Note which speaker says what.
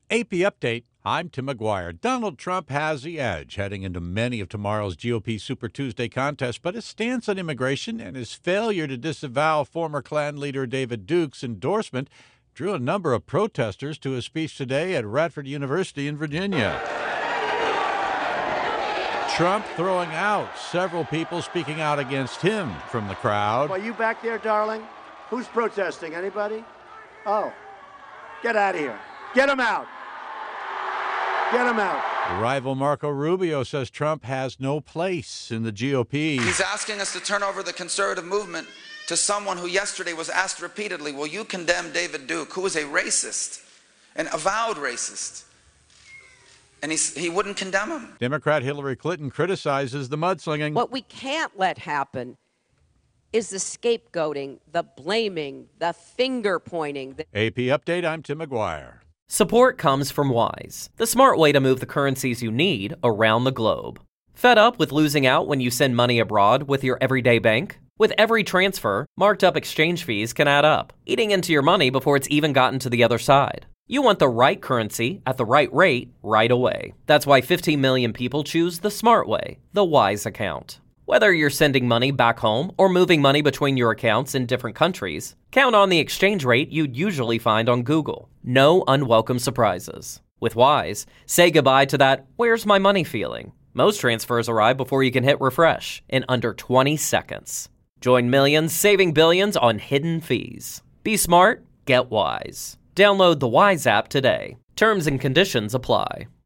Speaker 1: AP Update, I'm Tim McGuire. Donald Trump has the edge heading into many of tomorrow's GOP Super Tuesday contest, but his stance on immigration and his failure to disavow former Klan leader David Duke's endorsement drew a number of protesters to his speech today at Radford University in Virginia. Trump throwing out several people speaking out against him from the crowd.
Speaker 2: Are you back there, darling? Who's protesting? Anybody? Oh, get out of here. Get him out. Get him out.
Speaker 1: Rival Marco Rubio says Trump has no place in the GOP.
Speaker 3: He's asking us to turn over the conservative movement to someone who yesterday was asked repeatedly, will you condemn David Duke, who is a racist, an avowed racist? And he wouldn't condemn him.
Speaker 1: Democrat Hillary Clinton criticizes the mudslinging.
Speaker 4: What we can't let happen is the scapegoating, the blaming, the finger pointing.
Speaker 1: AP Update, I'm Tim McGuire.
Speaker 5: Support comes from Wise, the smart way to move the currencies you need around the globe. Fed up with losing out when you send money abroad with your everyday bank? With every transfer, marked up exchange fees can add up, eating into your money before it's even gotten to the other side. You want the right currency at the right rate right away. That's why 15 million people choose the smart way, the Wise account. Whether you're sending money back home or moving money between your accounts in different countries, count on the exchange rate you'd usually find on Google. No unwelcome surprises. With Wise, say goodbye to that "where's my money" feeling. Most transfers arrive before you can hit refresh in under 20 seconds. Join millions saving billions on hidden fees. Be smart, get Wise. Download the Wise app today. Terms and conditions apply.